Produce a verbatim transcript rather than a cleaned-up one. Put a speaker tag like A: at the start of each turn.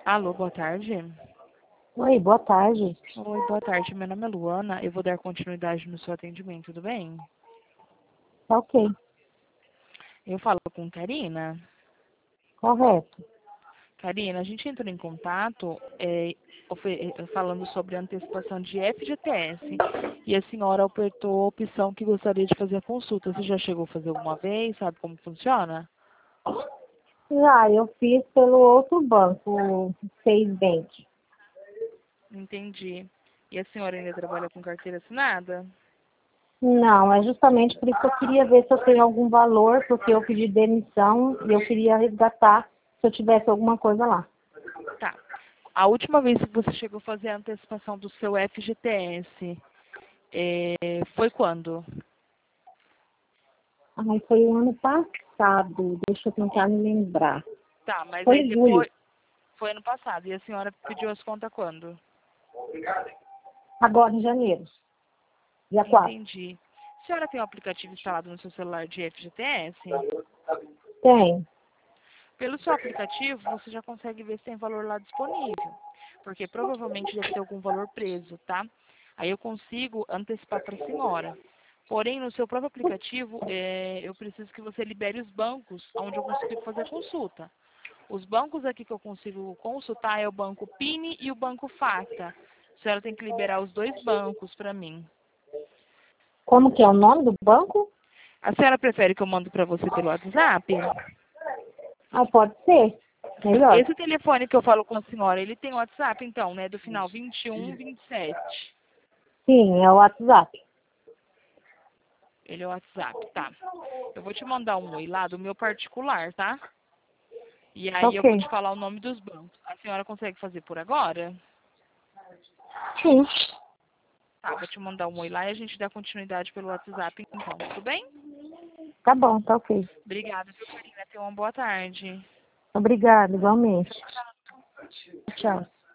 A: Alô, boa tarde.
B: Oi, boa tarde.
A: Oi, boa tarde. Meu nome é Luana. Eu vou dar continuidade no seu atendimento, tudo bem?
B: Tá ok.
A: Eu falo com Karina.
B: Correto.
A: Karina, a gente entrou em contato é, ofe- é, falando sobre a antecipação de F G T S. E a senhora apertou a opção que gostaria de fazer a consulta. Você já chegou a fazer alguma vez? Sabe como funciona?
B: Já, eu fiz pelo outro banco, o Seis Bank.
A: Entendi. E a senhora ainda trabalha com carteira assinada?
B: Não, é justamente por isso que eu queria ver se eu tenho algum valor, porque eu pedi demissão e eu queria resgatar se eu tivesse alguma coisa lá.
A: Tá. A última vez que você chegou a fazer a antecipação do seu F G T S, é, foi quando?
B: Ai, foi o ano passado, deixa eu tentar me lembrar.
A: Tá, mas
B: Foi
A: aí
B: em julho,
A: depois, foi ano passado, e a senhora pediu as contas quando?
B: agora em janeiro, dia quatro.
A: Entendi. A senhora tem o aplicativo instalado no seu celular de F G T S?
B: Tem.
A: Pelo seu aplicativo, você já consegue ver se tem valor lá disponível, porque provavelmente deve ter algum valor preso, tá? Aí eu consigo antecipar para a senhora. Porém, no seu próprio aplicativo, é, eu preciso que você libere os bancos onde eu consigo fazer a consulta. Os bancos aqui que eu consigo consultar é o banco Pini e o banco Fata. A senhora tem que liberar os dois bancos para mim.
B: Como que é o nome do banco?
A: A senhora prefere que eu mando para você pelo WhatsApp?
B: Ah, pode ser. Melhor.
A: Esse telefone que eu falo com a senhora, ele tem WhatsApp então, né? Do final vinte e um, vinte e sete.
B: Sim, é o WhatsApp.
A: Ele é o WhatsApp, tá. Eu vou te mandar um oi lá do meu particular, tá? E
B: Tá
A: aí eu vou
B: ok.
A: te falar o nome dos bancos. A senhora consegue fazer por agora?
B: Sim.
A: Tá, vou te mandar um oi lá e a gente dá continuidade pelo WhatsApp então, tudo bem?
B: Tá bom, tá ok.
A: Obrigada, viu, Karina? Tenha uma boa tarde.
B: Obrigada, igualmente. Tchau.